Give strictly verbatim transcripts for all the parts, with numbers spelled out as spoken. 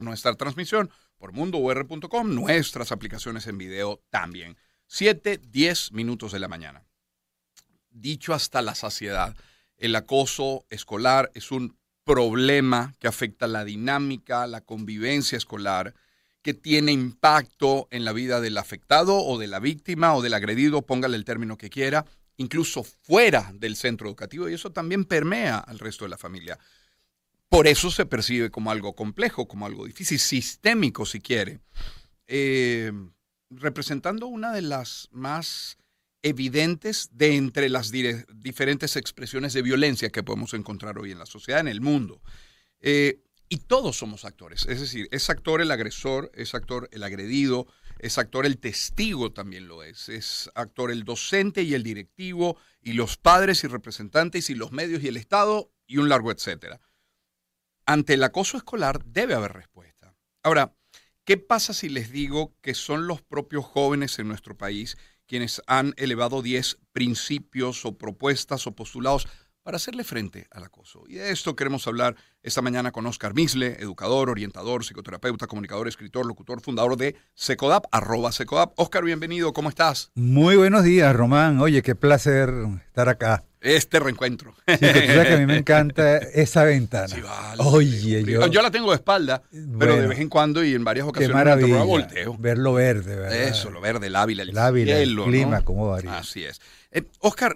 nuestra transmisión por mundo u r punto com, nuestras aplicaciones en video también. siete, diez minutos de la mañana. Dicho hasta la saciedad, el acoso escolar es un problema que afecta la dinámica, la convivencia escolar, que tiene impacto en la vida del afectado o de la víctima o del agredido, póngale el término que quiera, incluso fuera del centro educativo, y eso también permea al resto de la familia. Por eso se percibe como algo complejo, como algo difícil, sistémico si quiere, eh, representando una de las más evidentes de entre las dire- diferentes expresiones de violencia que podemos encontrar hoy en la sociedad, en el mundo. Eh, y todos somos actores, es decir, es actor el agresor, es actor el agredido, es actor el testigo también lo es, es actor el docente y el directivo, y los padres y representantes, y los medios y el Estado, y un largo etcétera. Ante el acoso escolar debe haber respuesta. Ahora, ¿qué pasa si les digo que son los propios jóvenes en nuestro país quienes han elevado diez principios o propuestas o postulados para hacerle frente al acoso? Y de esto queremos hablar esta mañana con Oscar Misle, educador, orientador, psicoterapeuta, comunicador, escritor, locutor, fundador de Secodap, arroba Secodap. Oscar, bienvenido, ¿cómo estás? Muy buenos días, Román. Oye, qué placer estar acá. Este reencuentro. Sí, que tú sabes que a mí me encanta esa ventana. Sí, vale. Oye, yo... Yo la tengo de espalda, Bueno, pero de vez en cuando y en varias Qué ocasiones maravilla. me volteo. Ver lo verde, ¿verdad? Eso, lo verde, el Ávila, el, El Ávila, cielo, el clima, ¿no? cómo varía. Así es. Eh, Oscar,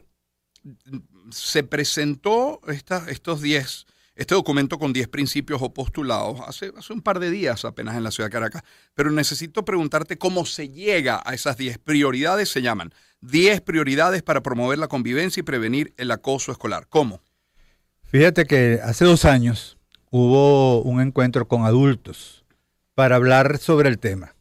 se presentó esta, estos diez, este documento con diez principios o postulados hace, hace un par de días apenas en la ciudad de Caracas, pero necesito preguntarte cómo se llega a esas diez prioridades. Se llaman diez prioridades para promover la convivencia y prevenir el acoso escolar. ¿Cómo? Fíjate que hace dos años hubo un encuentro con adultos para hablar sobre el tema.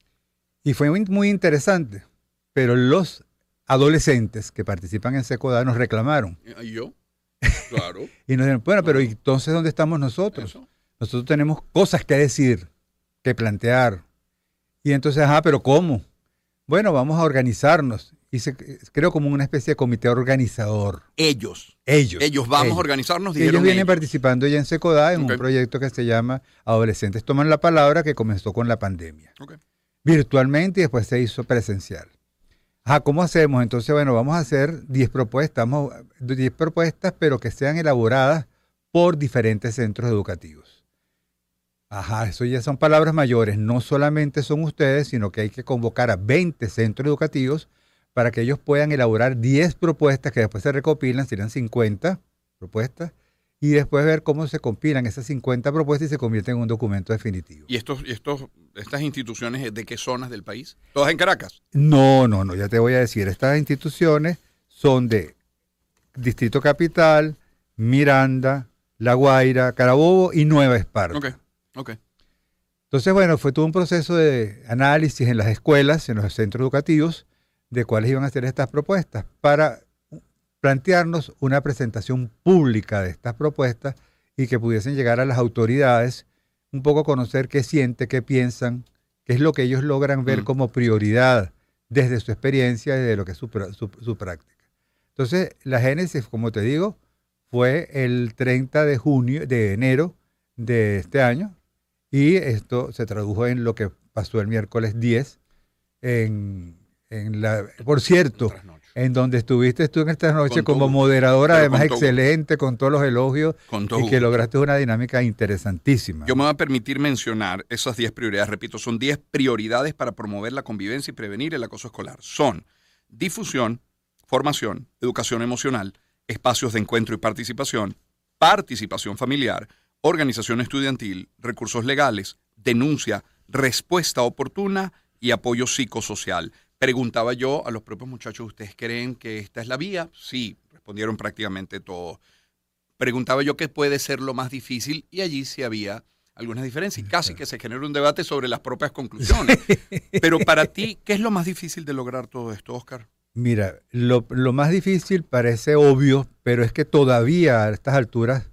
Y fue muy, muy interesante, pero los adolescentes que participan en Secodap nos reclamaron. ¿Y yo? Claro. Y nos dijeron, bueno, pero entonces ¿dónde estamos nosotros? Eso. Nosotros tenemos cosas que decir, que plantear. Y entonces, ajá, pero ¿cómo? Bueno, vamos a organizarnos. Y se creo como una especie de comité organizador. Ellos. Ellos. Ellos vamos ellos. a organizarnos, Y dijeron ellos vienen ellos. participando ya en Secodap en Okay. un proyecto que se llama Adolescentes Toman la Palabra, que comenzó con la pandemia. Okay. Virtualmente y después se hizo presencial. Ajá, ¿cómo hacemos? Entonces, bueno, vamos a hacer diez propuestas, vamos, diez propuestas, pero que sean elaboradas por diferentes centros educativos. Ajá, eso ya son palabras mayores. No solamente son ustedes, sino que hay que convocar a veinte centros educativos para que ellos puedan elaborar diez propuestas que después se recopilan, serían cincuenta propuestas, y después ver cómo se compilan esas cincuenta propuestas y se convierten en un documento definitivo. ¿Y estos, y estos, estas instituciones de qué zonas del país? ¿Todas en Caracas? No, no, no, ya te voy a decir. Estas instituciones son de Distrito Capital, Miranda, La Guaira, Carabobo y Nueva Esparta. Ok, ok. Entonces, bueno, fue todo un proceso de análisis en las escuelas, en los centros educativos, de cuáles iban a ser estas propuestas, para plantearnos una presentación pública de estas propuestas y que pudiesen llegar a las autoridades, un poco conocer qué sienten, qué piensan, qué es lo que ellos logran ver Mm. como prioridad desde su experiencia y de lo que es su, su, su práctica. Entonces, la génesis, como te digo, fue el treinta de junio, de enero de este año, y esto se tradujo en lo que pasó el miércoles diez, en, en la, por cierto, en donde estuviste tú en esta noche Con como todo, moderadora, pero además con todo. excelente, con todos los elogios, Con todo y que gusto. lograste una dinámica interesantísima. Yo me voy a permitir mencionar esas diez prioridades. Repito, son diez prioridades para promover la convivencia y prevenir el acoso escolar. Son difusión, formación, educación emocional, espacios de encuentro y participación, participación familiar, organización estudiantil, recursos legales, denuncia, respuesta oportuna y apoyo psicosocial. Preguntaba yo a los propios muchachos, ¿ustedes creen que esta es la vía? Sí, respondieron prácticamente todos. Preguntaba yo qué puede ser lo más difícil y allí sí había algunas diferencias. Y casi que se generó un debate sobre las propias conclusiones. Pero para ti, ¿qué es lo más difícil de lograr todo esto, Oscar? Mira, lo, lo más difícil parece obvio, pero es que todavía a estas alturas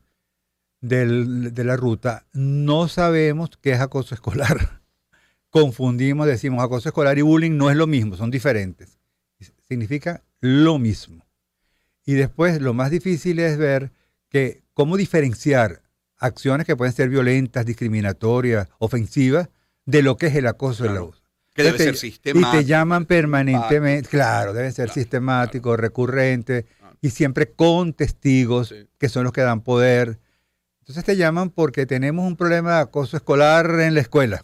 del, de la ruta no sabemos qué es acoso escolar. Confundimos, decimos acoso escolar y bullying no es lo mismo, son diferentes. Significa lo mismo. Y después lo más difícil es ver que cómo diferenciar acciones que pueden ser violentas, discriminatorias, ofensivas, de lo que es el acoso Claro. en la U S A. Que debe te, ser sistemático. Y te llaman permanentemente, sistemático. claro, debe ser Claro, sistemático, claro. recurrente, Claro. y siempre con testigos, Sí. que son los que dan poder. Entonces te llaman porque tenemos un problema de acoso escolar en la escuela.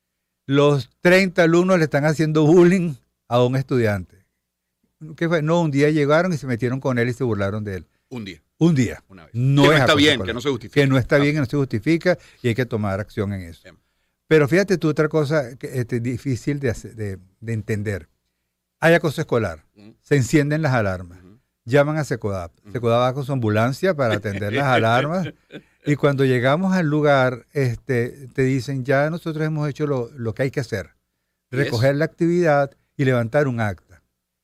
Los treinta alumnos le están haciendo bullying a un estudiante. ¿Qué fue? No, un día llegaron y se metieron con él y se burlaron de él. Un día, Un día. una vez. No que no es está acoso bien, escolar. que no se justifica. Que no está Ah. bien, que no se justifica y hay que tomar acción en eso. Bien. Pero fíjate tú otra cosa que es este, difícil de, hacer- de, de entender. Hay acoso escolar, Ujú. se encienden las alarmas, Ujú. llaman a Secodap. Secodap va con su ambulancia para atender las alarmas y cuando llegamos al lugar este, te dicen ya nosotros hemos hecho lo, lo que hay que hacer, ¿Y recoger eso? la actividad y levantar un acta.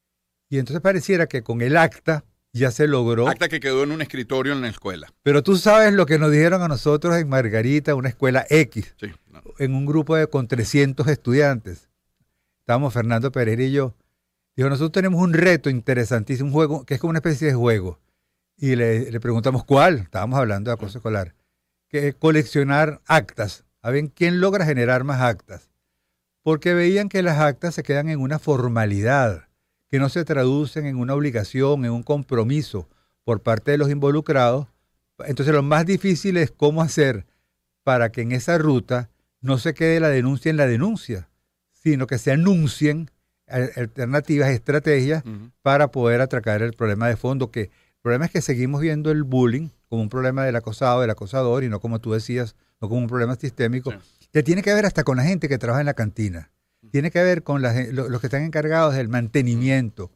Y entonces pareciera que con el acta ya se logró. Acta que quedó en un escritorio en la escuela. Pero tú sabes lo que nos dijeron a nosotros en Margarita, una escuela X, Sí. No. en un grupo de con trescientos estudiantes. Estábamos Fernando Pereira y yo. Dijo, nosotros tenemos un reto interesantísimo, un juego que es como una especie de juego. Y le, le preguntamos cuál. Estábamos hablando de acoso escolar. Que es coleccionar actas. A ver quién logra generar más actas. Porque veían que las actas se quedan en una formalidad, que no se traducen en una obligación, en un compromiso por parte de los involucrados. Entonces lo más difícil es cómo hacer para que en esa ruta no se quede la denuncia en la denuncia, sino que se anuncien alternativas, estrategias Ujú. para poder atracar el problema de fondo, que el problema es que seguimos viendo el bullying como un problema del acosado, del acosador, y no como tú decías, no como un problema sistémico, Sí. que tiene que ver hasta con la gente que trabaja en la cantina, tiene que ver con la gen- lo- los que están encargados del mantenimiento,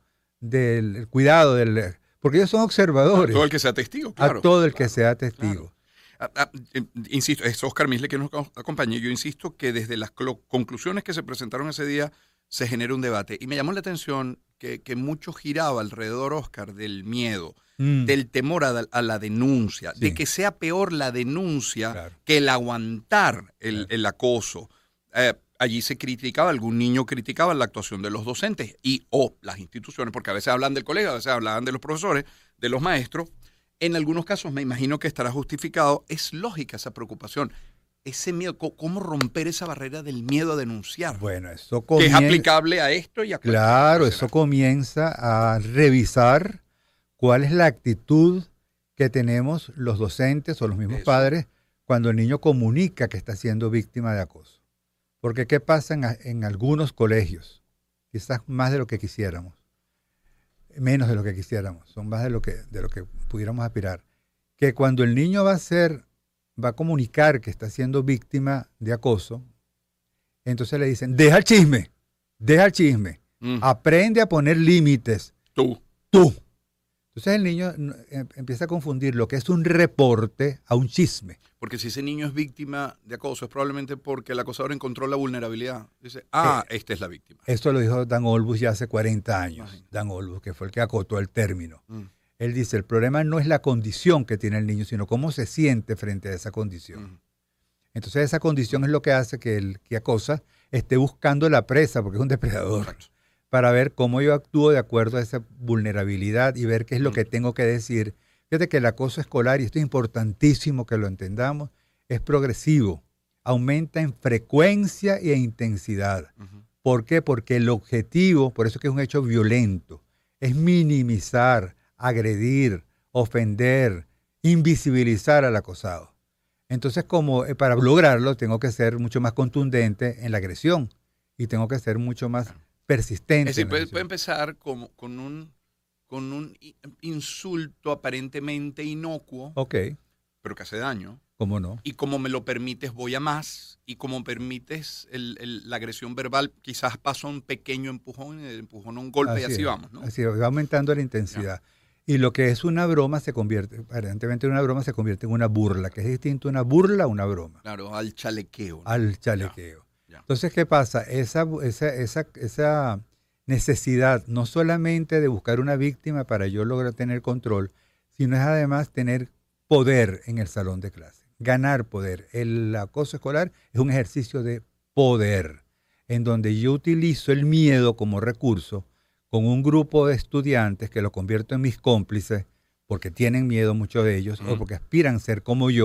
del cuidado, del porque ellos son observadores, Todo el que sea testigo, claro. a todo el que claro, sea testigo. claro. Ah, ah, eh, insisto, es Oscar Misle que nos acompaña. Yo insisto que desde las clo- conclusiones que se presentaron ese día se genera un debate. Y me llamó la atención que, que mucho giraba alrededor, Oscar, del miedo, Mm, del temor a, a la denuncia, Sí. de que sea peor la denuncia Claro. que el aguantar el, Claro. el acoso. Eh, allí se criticaba, algún niño criticaba la actuación de los docentes y o las instituciones, porque a veces hablan del colegio, a veces hablan de los profesores, de los maestros. En algunos casos me imagino que estará justificado. Es lógica esa preocupación, ese miedo, co- cómo romper esa barrera del miedo a denunciar, Bueno, eso que es comienza, aplicable a esto y a cualquier claro, cosa. eso comienza a revisar cuál es la actitud que tenemos los docentes o los mismos Eso. padres cuando el niño comunica que está siendo víctima de acoso. Porque ¿qué pasa en, a- en algunos colegios? Quizás más de lo que quisiéramos, menos de lo que quisiéramos, son más de lo que, de lo que pudiéramos aspirar. Que cuando el niño va a ser, va a comunicar que está siendo víctima de acoso, entonces le dicen, deja el chisme, deja el chisme, Mm, aprende a poner límites, tú. tú. Entonces el niño mm, em- empieza a confundir lo que es un reporte a un chisme. Porque si ese niño es víctima de acoso, es probablemente porque el acosador encontró la vulnerabilidad. Dice, ah, Eh, esta es la víctima. Esto lo dijo Dan Olbus ya hace cuarenta años. Imagínate. Dan Olbus, que fue el que acotó el término. Mm, Él dice, el problema no es la condición que tiene el niño, sino cómo se siente frente a esa condición. mm. Entonces esa condición es lo que hace que el que acosa esté buscando la presa, porque es un depredador, Correcto. para ver cómo yo actúo de acuerdo a esa vulnerabilidad y ver qué es lo Mm. que tengo que decir. Fíjate que el acoso escolar, y esto es importantísimo que lo entendamos, es progresivo, aumenta en frecuencia y en intensidad. Ujú. ¿Por qué? Porque el objetivo, por eso es que es un hecho violento, es minimizar, agredir, ofender, invisibilizar al acosado. Entonces, como eh, para lograrlo, tengo que ser mucho más contundente en la agresión y tengo que ser mucho más persistente. Es decir, en la puede, agresión. puede empezar como, con, un, con un i- insulto aparentemente inocuo, Ok, pero que hace daño. ¿cómo no? Y como me lo permites, voy a más. Y como permites el- el- la agresión verbal, quizás pasa un pequeño empujón, y el empujón a un golpe y así es, vamos, ¿no? Así va aumentando la intensidad. Y lo que es una broma se convierte, aparentemente una broma se convierte en una burla, que es distinto una burla a una broma, Claro, al chalequeo. ¿no? al chalequeo. Ya. Entonces, ¿qué pasa? Esa, esa, esa, esa necesidad no solamente de buscar una víctima para yo lograr tener control, sino es además tener poder en el salón de clase, ganar poder. El acoso escolar es un ejercicio de poder, en donde yo utilizo el miedo como recurso con un grupo de estudiantes que lo convierto en mis cómplices, porque tienen miedo muchos de ellos, Mm. o porque aspiran a ser como yo,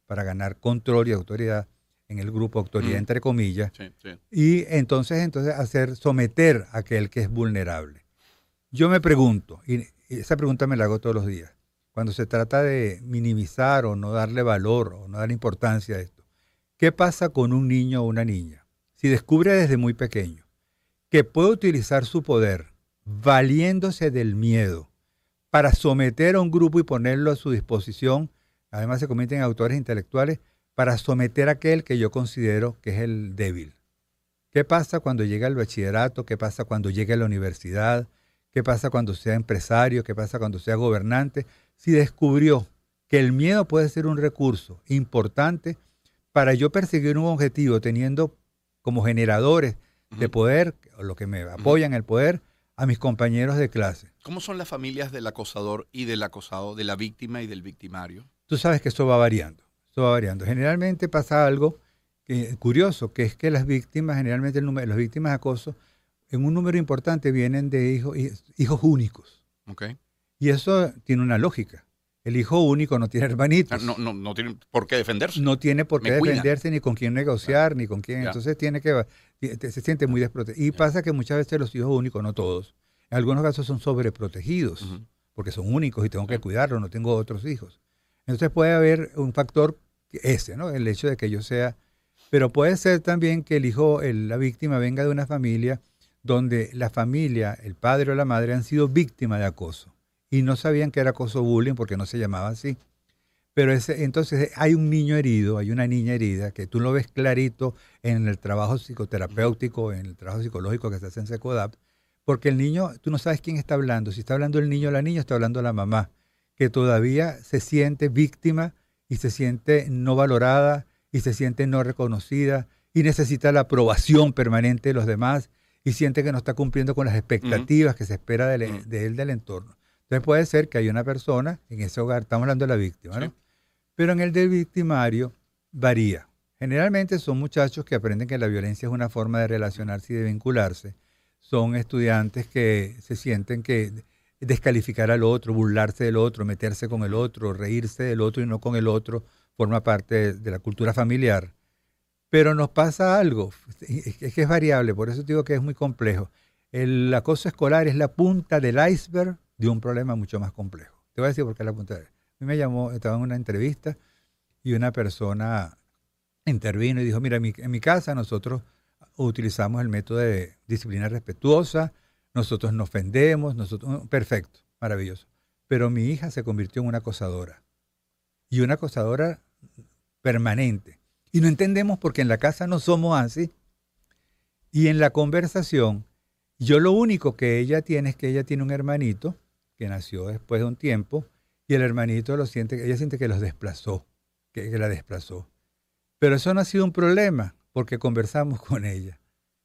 para ganar control y autoridad en el grupo, autoridad Mm. entre comillas, Sí, sí. y entonces, entonces hacer someter a aquel que es vulnerable. Yo me pregunto, y y esa pregunta me la hago todos los días, cuando se trata de minimizar o no darle valor o no darle importancia a esto, ¿qué pasa con un niño o una niña? Si descubre desde muy pequeño que puede utilizar su poder valiéndose del miedo para someter a un grupo y ponerlo a su disposición, además se convierten en autores intelectuales, para someter a aquel que yo considero que es el débil. ¿Qué pasa cuando llega al bachillerato? ¿Qué pasa cuando llega a la universidad? ¿Qué pasa cuando sea empresario? ¿Qué pasa cuando sea gobernante? Si descubrió que el miedo puede ser un recurso importante para yo perseguir un objetivo teniendo como generadores de Ujú. poder, o lo que me apoyan el poder, a mis compañeros de clase. ¿Cómo son las familias del acosador y del acosado, de la víctima y del victimario? Tú sabes que eso va variando, eso va variando. Generalmente pasa algo que, curioso, que es que las víctimas, generalmente el número, las víctimas de acoso, en un número importante vienen de hijos, hijos únicos. Ok. Y eso tiene una lógica. El hijo único no tiene hermanitos. No, no, no tienen por qué defenderse. No tiene por qué Me cuidan. defenderse, ni con quién negociar, ni con quién. Ya. Entonces tiene que se siente muy desprotegido. Y pasa que muchas veces los hijos únicos, no todos, en algunos casos son sobreprotegidos, Ujú. porque son únicos y tengo Sí. que cuidarlos, no tengo otros hijos. Entonces puede haber un factor ese, ¿no? El hecho de que yo sea... Pero puede ser también que el hijo, el- la víctima venga de una familia donde la familia, el padre o la madre han sido víctimas de acoso y no sabían que era acoso bullying porque no se llamaba así. Pero ese, entonces hay un niño herido, hay una niña herida, que tú lo ves clarito en el trabajo psicoterapéutico, en el trabajo psicológico que se hace en Secodap, porque el niño, tú no sabes quién está hablando, si está hablando el niño o la niña, está hablando la mamá, que todavía se siente víctima y se siente no valorada y se siente no reconocida y necesita la aprobación permanente de los demás y siente que no está cumpliendo con las expectativas que se espera de, le- Ujú. de él del entorno. Entonces puede ser que hay una persona en ese hogar, estamos hablando de la víctima, Sí. ¿no? Pero en el del victimario varía. Generalmente son muchachos que aprenden que la violencia es una forma de relacionarse y de vincularse. Son estudiantes que se sienten que descalificar al otro, burlarse del otro, meterse con el otro, reírse del otro y no con el otro, forma parte de, de la cultura familiar. Pero nos pasa algo, es que es variable, por eso digo que es muy complejo. El acoso escolar es la punta del iceberg de un problema mucho más complejo. Te voy a decir por qué es la punta del iceberg. A mí me llamó, estaba en una entrevista y una persona intervino y dijo, mira, en mi, en mi casa nosotros utilizamos el método de disciplina respetuosa, nosotros nos ofendemos, nosotros, perfecto, maravilloso. Pero mi hija se convirtió en una acosadora y una acosadora permanente. Y no entendemos porque en la casa no somos así. Y en la conversación, yo lo único que ella tiene es que ella tiene un hermanito que nació después de un tiempo y el hermanito lo siente, ella siente que los desplazó, que, que la desplazó. Pero eso no ha sido un problema porque conversamos con ella.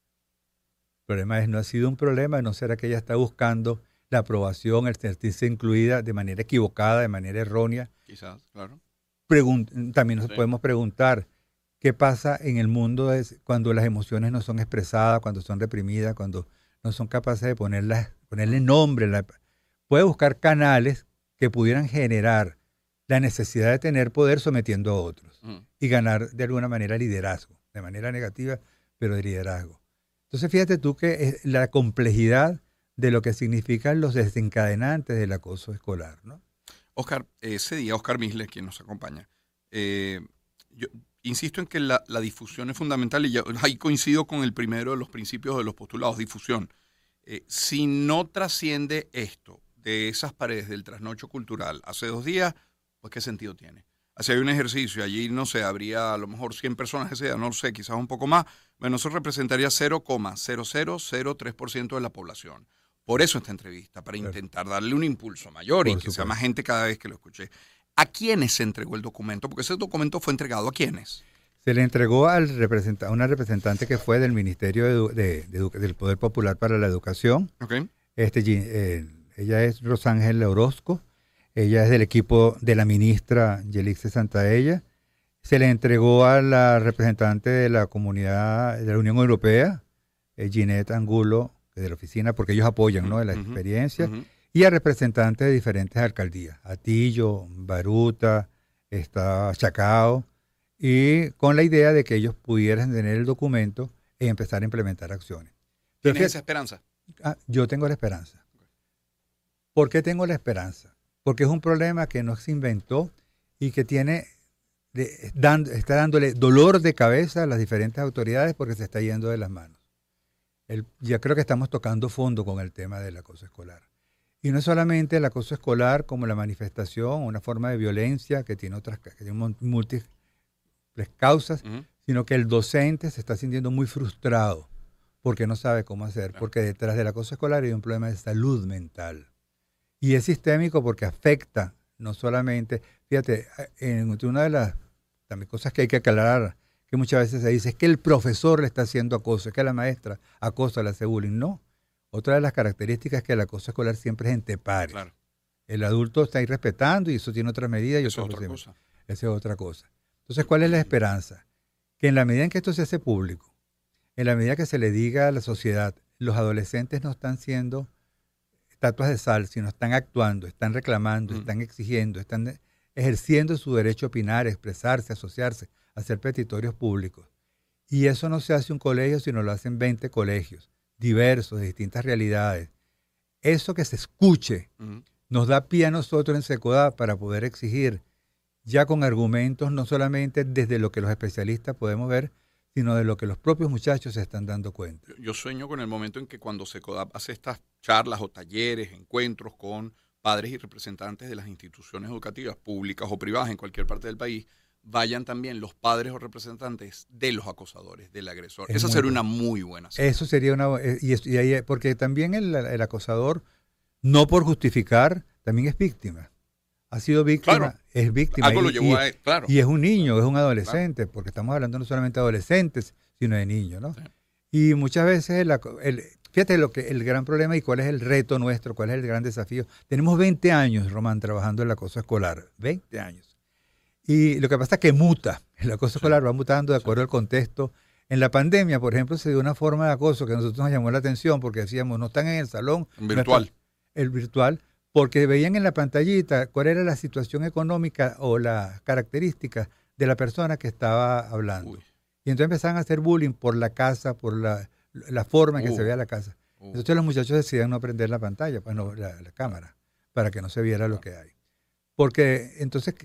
El problema es, no ha sido un problema, no será que ella está buscando la aprobación, el sentirse incluida de manera equivocada, de manera errónea. Quizás, claro. Pregun- también nos Sí. podemos preguntar qué pasa en el mundo es cuando las emociones no son expresadas, cuando son reprimidas, cuando no son capaces de ponerlas, ponerle nombre. La, puede buscar canales que pudieran generar la necesidad de tener poder sometiendo a otros Ujú. y ganar de alguna manera liderazgo, de manera negativa, pero de liderazgo. Entonces fíjate tú que es la complejidad de lo que significan los desencadenantes del acoso escolar, ¿no? Oscar, ese día, Oscar Misle, quien nos acompaña, eh, yo insisto en que la, la difusión es fundamental y yo ahí coincido con el primero de los principios de los postulados, difusión. Eh, si no trasciende esto de esas paredes del trasnocho cultural hace dos días, pues ¿qué sentido tiene? Si hay un ejercicio, allí, no sé, habría a lo mejor cien personas ese día, no lo sé, quizás un poco más, bueno, eso representaría cero coma cero cero cero tres por ciento de la población. Por eso esta entrevista, para Claro. intentar darle un impulso mayor y Por que sea supuesto. más gente cada vez que lo escuche. ¿A quiénes se entregó el documento? Porque ese documento fue entregado a quiénes. Se le entregó al representa- a una representante que fue del Ministerio de Edu- de- de Edu- del Poder Popular para la Educación. ¿Ok? Este, Gi- eh, ella es Rosángela Orozco. Ella es del equipo de la ministra Yelixe Santaella. Se le entregó a la representante de la comunidad de la Unión Europea, eh, Ginette Angulo, de la oficina, porque ellos apoyan, ¿no?, de la Ujú, experiencia, ujú. y a representantes de diferentes alcaldías, Atillo, Baruta, está Chacao, y con la idea de que ellos pudieran tener el documento y empezar a implementar acciones. ¿Tienes esa esperanza? Ah, yo tengo la esperanza. ¿Por qué tengo la esperanza? Porque es un problema que no se inventó y que tiene, de, dando, está dándole dolor de cabeza a las diferentes autoridades porque se está yendo de las manos. El, ya creo que estamos tocando fondo con el tema del acoso escolar. Y no es solamente el acoso escolar como la manifestación, una forma de violencia que tiene otras que tiene múltiples causas, uh-huh. sino que el docente se está sintiendo muy frustrado porque no sabe cómo hacer, claro. porque detrás del acoso escolar hay un problema de salud mental. Y es sistémico porque afecta no solamente, fíjate, en una de las también cosas que hay que aclarar, que muchas veces se dice, es que el profesor le está haciendo acoso, es que la maestra acosa, le hace bullying. No. Otra de las características es que el acoso escolar siempre es entre pares. Claro. El adulto está ahí respetando y eso tiene otras medidas y eso otras otra cosa. Esa es otra cosa. Entonces, ¿cuál es la esperanza? Que en la medida en que esto se hace público, en la medida que se le diga a la sociedad, los adolescentes no están siendo estatuas de sal, sino están actuando, están reclamando, mm. están exigiendo, están ejerciendo su derecho a opinar, a expresarse, a asociarse, a hacer petitorios públicos. Y eso no se hace un colegio, sino lo hacen veinte colegios, diversos, de distintas realidades. Eso que se escuche mm. nos da pie a nosotros en Secodá para poder exigir, ya con argumentos, no solamente desde lo que los especialistas podemos ver, sino de lo que los propios muchachos se están dando cuenta. Yo, yo sueño con el momento en que cuando Secodá hace estas charlas o talleres, encuentros con padres y representantes de las instituciones educativas, públicas o privadas en cualquier parte del país, vayan también los padres o representantes de los acosadores, del agresor. Es Esa sería buena. una muy buena señal. Eso sería una... Y, y ahí, porque también el, el acosador, no por justificar, también es víctima. Ha sido víctima, claro. es víctima. Algo y, lo llevó a él, claro. Y es un niño, es un adolescente, claro. porque estamos hablando no solamente de adolescentes, sino de niños, ¿no? Sí. Y muchas veces, el, el, fíjate lo que el gran problema y cuál es el reto nuestro, cuál es el gran desafío. Tenemos veinte años, Román, trabajando en el acoso escolar, veinte años. Y lo que pasa es que muta, el acoso sí. escolar va mutando de acuerdo sí. al contexto. En la pandemia, por ejemplo, se dio una forma de acoso que a nosotros nos llamó la atención porque decíamos, no están en el salón. Virtual. No están, el virtual. Porque veían en la pantallita cuál era la situación económica o las características de la persona que estaba hablando. Uy. Y entonces empezaban a hacer bullying por la casa, por la, la forma en que uh. se veía la casa. Uh. Entonces los muchachos decidían no prender la pantalla, pues no, la, la cámara, para que no se viera lo que hay. Porque entonces,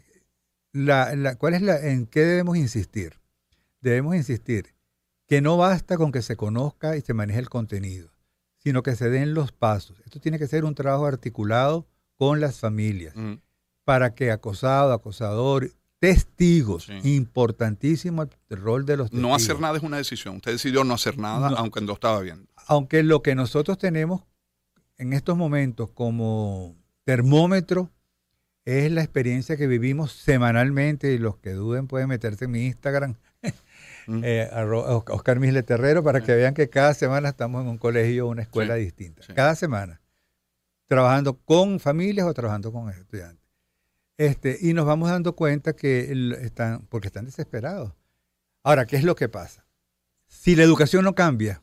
la, la, ¿cuál es la, ¿en qué debemos insistir? Debemos insistir que no basta con que se conozca y se maneje el contenido, sino que se den los pasos. Esto tiene que ser un trabajo articulado con las familias, uh-huh. para que acosado, acosador, testigos, sí. importantísimo el rol de los testigos. No hacer nada es una decisión. Usted decidió no hacer nada, no, aunque lo estaba viendo. Aunque lo que nosotros tenemos en estos momentos como termómetro es la experiencia que vivimos semanalmente, y los que duden pueden meterse en mi Instagram, Mm. Eh, Oscar Misle Terrero, para que vean que cada semana estamos en un colegio o una escuela sí, distinta. Sí. Cada semana. Trabajando con familias o trabajando con estudiantes. Este, y nos vamos dando cuenta que están, porque están desesperados. Ahora, ¿qué es lo que pasa? Si la educación no cambia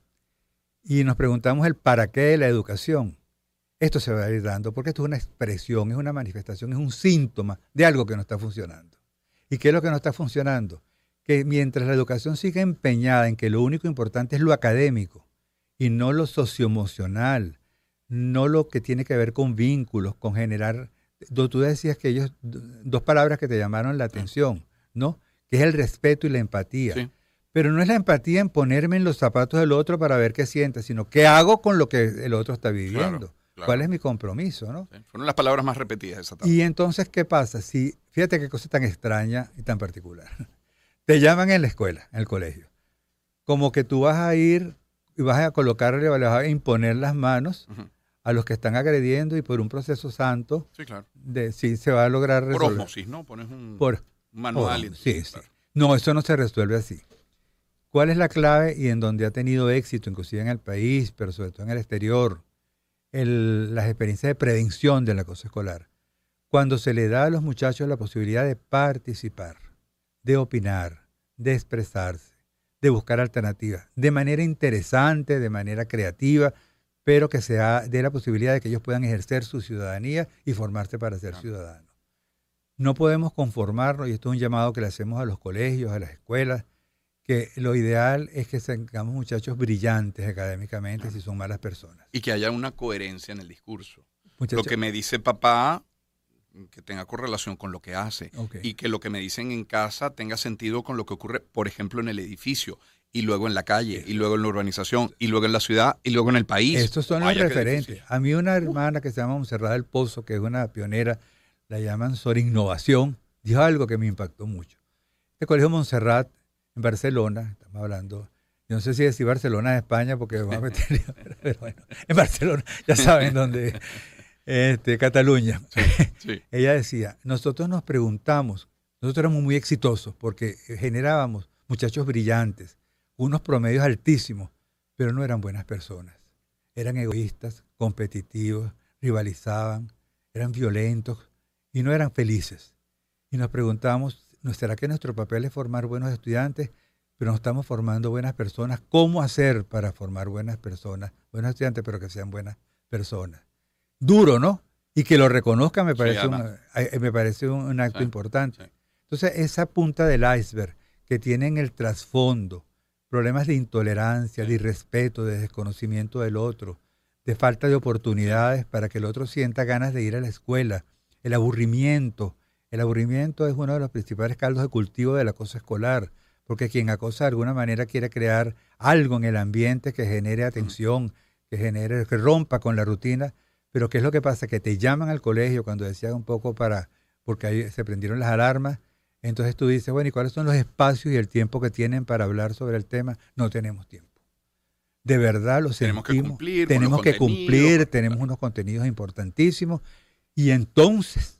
y nos preguntamos el para qué de la educación, esto se va a ir dando, porque esto es una expresión, es una manifestación, es un síntoma de algo que no está funcionando. ¿Y qué es lo que no está funcionando? Que mientras la educación siga empeñada en que lo único importante es lo académico y no lo socioemocional, no lo que tiene que ver con vínculos, con generar... Tú decías que ellos, dos palabras que te llamaron la atención, ¿no? Que es el respeto y la empatía. Sí. Pero no es la empatía en ponerme en los zapatos del otro para ver qué siente, sino qué hago con lo que el otro está viviendo. Claro, claro. ¿Cuál es mi compromiso, no? Sí. Fueron las palabras más repetidas esa tarde. Y entonces, ¿qué pasa? Si, fíjate qué cosa tan extraña y tan particular. Te llaman en la escuela, en el colegio, como que tú vas a ir y vas a colocarle, vas a imponer las manos uh-huh. a los que están agrediendo, y por un proceso santo, sí, claro. de, sí se va a lograr resolver. Por osmosis, ¿no? Pones un, por, un manual. Por, y sí, sí. Claro. No, eso no se resuelve así. ¿Cuál es la clave? Y en donde ha tenido éxito, inclusive en el país, pero sobre todo en el exterior, el, las experiencias de prevención del acoso escolar. Cuando se le da a los muchachos la posibilidad de participar, de opinar, de expresarse, de buscar alternativas, de manera interesante, de manera creativa, pero que se dé la posibilidad de que ellos puedan ejercer su ciudadanía y formarse para ser claro. ciudadanos. No podemos conformarnos, y esto es un llamado que le hacemos a los colegios, a las escuelas, que lo ideal es que tengamos muchachos brillantes académicamente, si son malas personas. Y que haya una coherencia en el discurso. Muchachos, Lo que me dice papá, que tenga correlación con lo que hace. okay. Y que lo que me dicen en casa tenga sentido con lo que ocurre, por ejemplo, en el edificio, y luego en la calle, y luego en la urbanización, y luego en la ciudad, y luego en el país. Estos son Vaya los que referentes. difícil. A mí una hermana que se llama Montserrat del Pozo, que es una pionera, la llaman sobre innovación, dijo algo que me impactó mucho. Este colegio Montserrat en Barcelona, estamos hablando, yo no sé si decir Barcelona de España, porque vamos a meter, pero bueno, en Barcelona, ya saben dónde, este, Cataluña. Sí, sí. Ella decía, nosotros nos preguntamos, nosotros éramos muy exitosos porque generábamos muchachos brillantes, unos promedios altísimos, pero no eran buenas personas. Eran egoístas, competitivos, rivalizaban, eran violentos y no eran felices. Y nos preguntamos, ¿no será que nuestro papel es formar buenos estudiantes, pero no estamos formando buenas personas? ¿Cómo hacer para formar buenas personas, buenos estudiantes, pero que sean buenas personas? Duro, ¿no? Y que lo reconozca me parece, Sí, un, me parece un, un acto sí, importante. sí. Entonces, esa punta del iceberg que tiene en el trasfondo problemas de intolerancia, Sí. de irrespeto, de desconocimiento del otro, de falta de oportunidades para que el otro sienta ganas de ir a la escuela, el aburrimiento. El aburrimiento es uno de los principales caldos de cultivo del acoso escolar, porque quien acosa de alguna manera quiere crear algo en el ambiente que genere atención, que genere, que rompa con la rutina. Pero ¿qué es lo que pasa? Que te llaman al colegio cuando decían un poco para, porque ahí se prendieron las alarmas. Entonces tú dices, bueno, ¿y cuáles son los espacios y el tiempo que tienen para hablar sobre el tema? No tenemos tiempo. De verdad lo Tenemos que sentimos. cumplir con Tenemos los que contenidos. cumplir, tenemos unos contenidos importantísimos. Y entonces,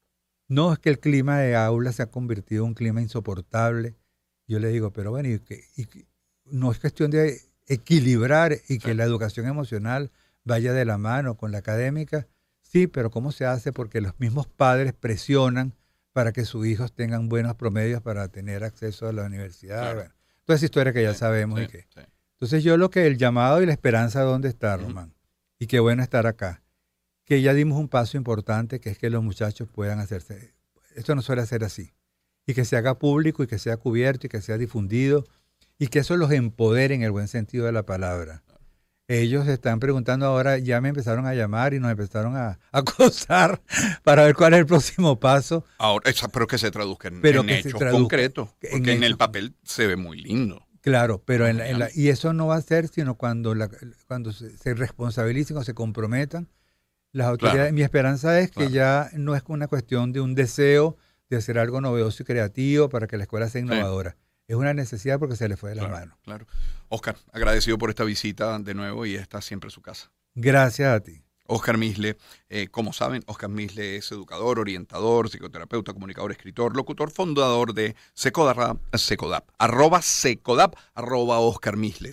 no es que el clima de aula se ha convertido en un clima insoportable. Yo le digo, pero bueno, y que, y que no es cuestión de equilibrar y que Sí. la educación emocional vaya de la mano con la académica. Sí, pero ¿cómo se hace? Porque los mismos padres presionan para que sus hijos tengan buenos promedios para tener acceso a la universidad. Claro. Bueno, toda esa historia que ya Sí, sabemos. sí, y que sí. Entonces yo lo que el llamado y la esperanza, ¿dónde está, Ujú. Román? Y qué bueno estar acá. Que ya dimos un paso importante, que es que los muchachos puedan hacerse. Esto no suele ser así. Y que se haga público y que sea cubierto y que sea difundido y que eso los empodere en el buen sentido de la palabra. Ellos se están preguntando ahora, ya me empezaron a llamar y nos empezaron a acosar para ver cuál es el próximo paso. Ahora, esa- pero que se traduzca en, Pero en que se hechos traduzca concretos. en Porque en, el hechos. papel se ve muy lindo. Claro, pero en la- en la- Genial. y eso no va a ser sino cuando la, cuando se, se responsabilicen o se comprometan las autoridades. Claro. Mi esperanza es que Claro. ya no es una cuestión de un deseo de hacer algo novedoso y creativo para que la escuela sea innovadora. Es una necesidad porque se le fue de la Claro, mano. claro. Oscar, agradecido por esta visita de nuevo y esta siempre su casa. Gracias a ti. Oscar Misle, eh, como saben, Oscar Misle es educador, orientador, psicoterapeuta, comunicador, escritor, locutor, fundador de Secodap, Secodap, arroba Secodap, arroba Oscar Misle.